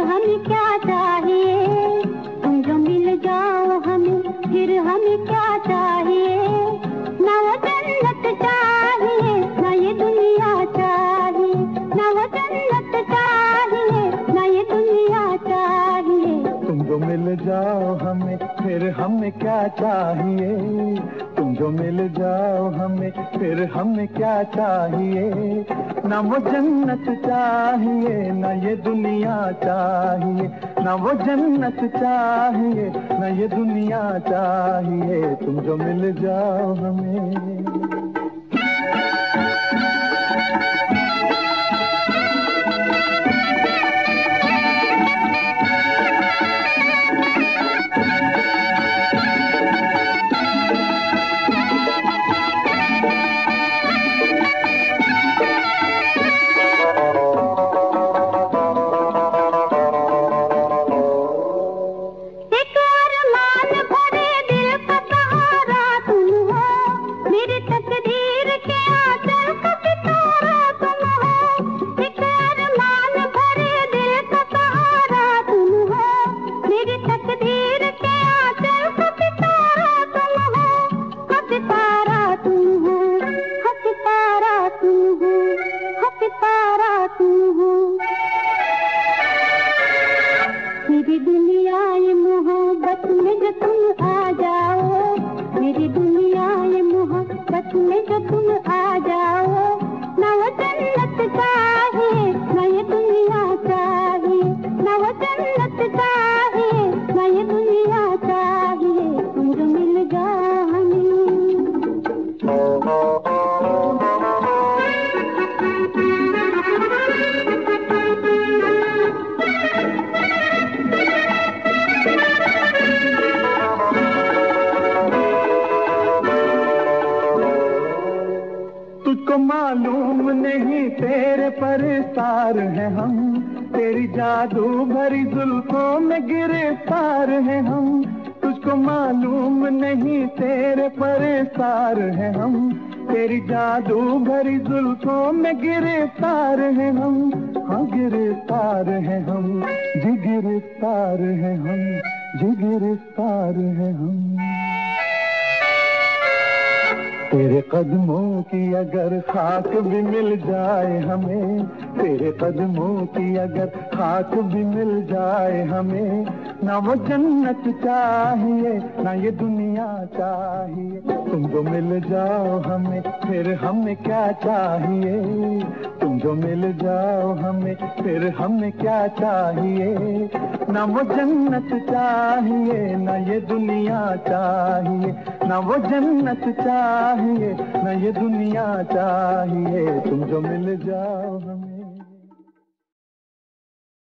हमें क्या चाहिए, तुम जो मिल जाओ हमें, फिर हमें क्या चाहिए। ना वो जन्नत चाहिए, ना ये दुनिया चाहिए, ना वो जन्नत चाहिए, ना ये दुनिया चाहिए। तुम जो मिल जाओ हमें, फिर हमें क्या चाहिए। तुम जो मिल जाओ हमें, फिर हमें क्या चाहिए। ना वो जन्नत चाहिए, ना ये दुनिया चाहिए, ना वो जन्नत चाहिए, ना ये दुनिया चाहिए। तुम जो मिल जाओ हमें। मेरी दुनिया ये मोहब्बत में जो तुम आ जाओ, मेरी दुनिया ये मोहब्बत में जो तुम आ जाओ। ना वो जन्नत चाहिए, ना ये दुनिया चाहिए, ना वो जन्नत चाहिए, ना ये दुनिया चाहिए। तुम जो मिल जाओ हमें। तुझको मालूम नहीं तेरे पर सार हैं हम, तेरी जादू भरी जुल्फों में गिरफ्तार हैं हम। तुझको मालूम नहीं तेरे पर सार हैं हम, तेरी जादू भरी जुल्फों में गिरफ्तार हैं हम। हाँ गिरफ्तार हैं हम, जी गिरफ्तार हैं हम, जी गिरफ्तार हैं हम। तेरे कदमों की अगर खाक भी मिल जाए हमें, तेरे कदमों की अगर खाक भी मिल जाए हमें। ना वो जन्नत चाहिए, ना ये दुनिया चाहिए। तुम जो मिल जाओ हमें, फिर हमें क्या चाहिए। तुम जो मिल जाओ हमें, फिर हमें क्या चाहिए। ना वो जन्नत चाहिए, ना ये दुनिया चाहिए, ना वो जन्नत चाहिए, ना ये दुनिया चाहिए। तुम जो मिल जाओ हमें।